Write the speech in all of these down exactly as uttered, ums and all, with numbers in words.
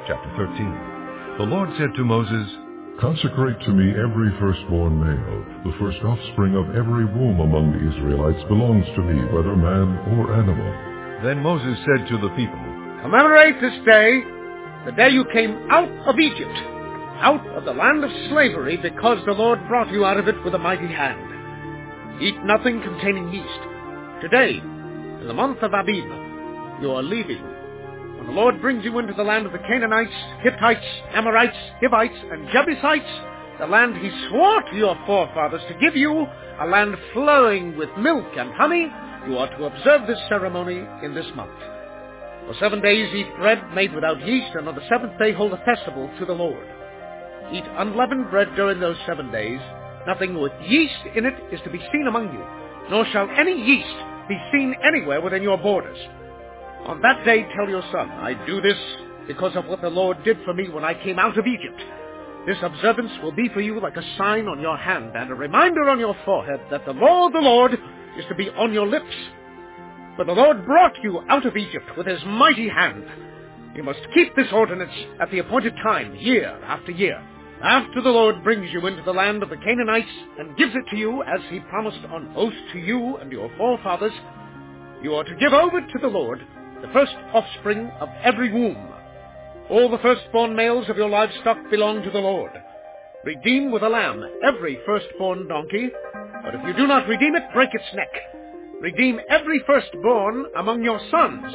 Chapter thirteen. The Lord said to Moses, Consecrate to me every firstborn male. The first offspring of every womb among the Israelites belongs to me, whether man or animal. Then Moses said to the people, Commemorate this day, the day you came out of Egypt, out of the land of slavery, because the Lord brought you out of it with a mighty hand. Eat nothing containing yeast. Today, in the month of Abib, you are leaving. When the Lord brings you into the land of the Canaanites, Hittites, Amorites, Hivites, and Jebusites, the land he swore to your forefathers to give you, a land flowing with milk and honey, you are to observe this ceremony in this month. For seven days eat bread made without yeast, and on the seventh day hold a festival to the Lord. Eat unleavened bread during those seven days. Nothing with yeast in it is to be seen among you, nor shall any yeast be seen anywhere within your borders. On that day tell your son, I do this because of what the Lord did for me when I came out of Egypt. This observance will be for you like a sign on your hand and a reminder on your forehead that the law of the Lord is to be on your lips. For the Lord brought you out of Egypt with his mighty hand. You must keep this ordinance at the appointed time, year after year, after the Lord brings you into the land of the Canaanites and gives it to you as he promised on oath to you and your forefathers. You are to give over to the Lord the first offspring of every womb. All the firstborn males of your livestock belong to the Lord. Redeem with a lamb every firstborn donkey, but if you do not redeem it, break its neck. Redeem every firstborn among your sons.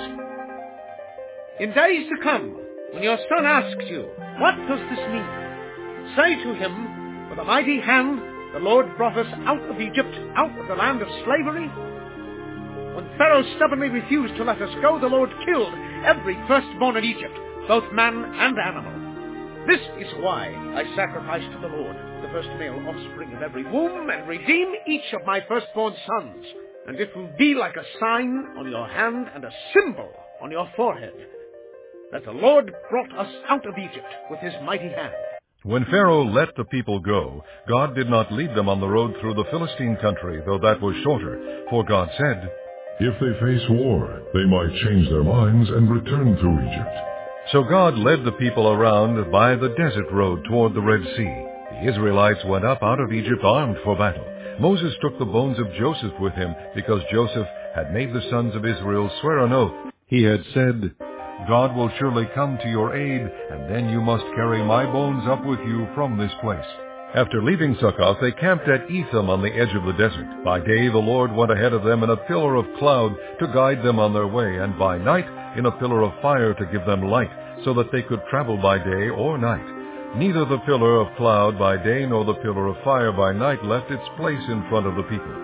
In days to come, when your son asks you, what does this mean? Say to him, with a mighty hand, the Lord brought us out of Egypt, out of the land of slavery. When Pharaoh stubbornly refused to let us go, the Lord killed every firstborn in Egypt, both man and animal. This is why I sacrifice to the Lord the first male offspring of every womb, and redeem each of my firstborn sons. And it will be like a sign on your hand and a symbol on your forehead, that the Lord brought us out of Egypt with his mighty hand. When Pharaoh let the people go, God did not lead them on the road through the Philistine country, though that was shorter. For God said, If they face war, they might change their minds and return through Egypt. So God led the people around by the desert road toward the Red Sea. The Israelites went up out of Egypt armed for battle. Moses took the bones of Joseph with him, because Joseph had made the sons of Israel swear an oath. He had said, God will surely come to your aid, and then you must carry my bones up with you from this place. After leaving Succoth, they camped at Etham on the edge of the desert. By day the Lord went ahead of them in a pillar of cloud to guide them on their way, and by night in a pillar of fire to give them light, so that they could travel by day or night. Neither the pillar of cloud by day nor the pillar of fire by night left its place in front of the people.